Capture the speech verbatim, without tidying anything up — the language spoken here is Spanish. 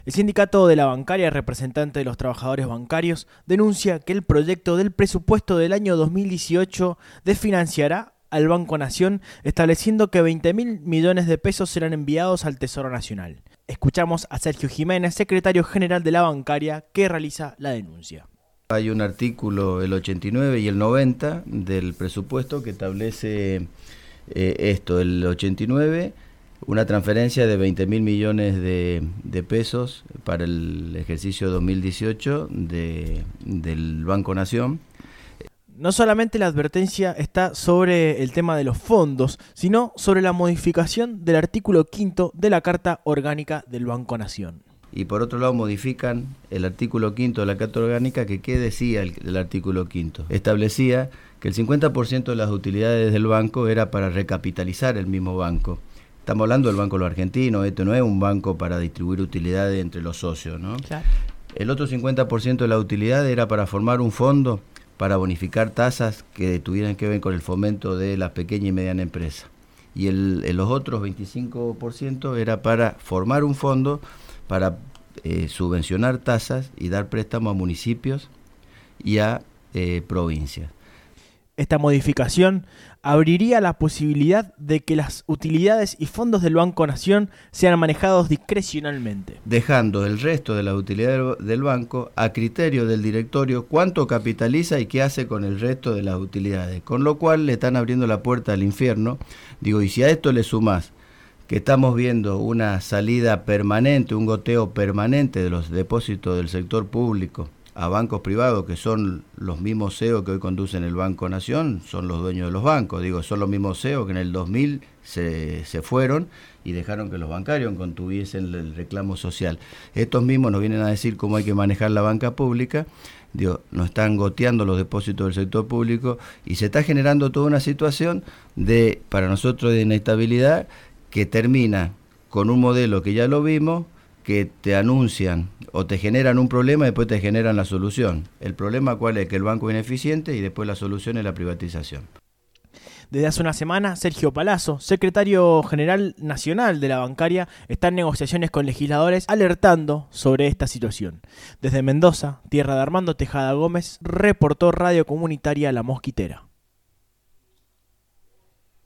El sindicato de la bancaria, representante de los trabajadores bancarios, denuncia que el proyecto del presupuesto del año dos mil dieciocho desfinanciará al Banco Nación, estableciendo que veinte mil millones de pesos serán enviados al Tesoro Nacional. Escuchamos a Sergio Jiménez, secretario general de la bancaria, que realiza la denuncia. Hay un artículo, el ochenta y nueve y el noventa del presupuesto, que establece eh, esto. El ochenta y nueve, una transferencia de veinte mil millones de, de pesos para el ejercicio dos mil dieciocho de, del Banco Nación. No solamente la advertencia está sobre el tema de los fondos, sino sobre la modificación del artículo quinto de la Carta Orgánica del Banco Nación. Y por otro lado modifican el artículo quinto de la Carta Orgánica, que ¿qué decía el, el artículo quinto? Establecía que el cincuenta por ciento de las utilidades del banco era para recapitalizar el mismo banco. Estamos hablando del Banco de los Argentinos, este no es un banco para distribuir utilidades entre los socios, ¿no? Claro. El otro cincuenta por ciento de la utilidad era para formar un fondo para bonificar tasas que tuvieran que ver con el fomento de las pequeñas y medianas empresas. Y el, el, los otros veinticinco por ciento era para formar un fondo para eh, subvencionar tasas y dar préstamo a municipios y a eh, provincias. Esta modificación abriría la posibilidad de que las utilidades y fondos del Banco Nación sean manejados discrecionalmente, dejando el resto de las utilidades del banco a criterio del directorio cuánto capitaliza y qué hace con el resto de las utilidades, con lo cual le están abriendo la puerta al infierno. Digo, y si a esto le sumás que estamos viendo una salida permanente, un goteo permanente de los depósitos del sector público a bancos privados, que son los mismos C E O que hoy conducen el Banco Nación, son los dueños de los bancos. Digo, son los mismos C E O que en el dos mil se, se fueron y dejaron que los bancarios contuviesen el reclamo social. Estos mismos nos vienen a decir cómo hay que manejar la banca pública. Digo, nos están goteando los depósitos del sector público y se está generando toda una situación de, para nosotros, de inestabilidad, que termina con un modelo que ya lo vimos, que te anuncian o te generan un problema y después te generan la solución. El problema cuál es, que el banco es ineficiente, y después la solución es la privatización. Desde hace una semana, Sergio Palazzo, secretario general nacional de la bancaria, está en negociaciones con legisladores alertando sobre esta situación. Desde Mendoza, tierra de Armando Tejada Gómez, reportó Radio Comunitaria La Mosquitera.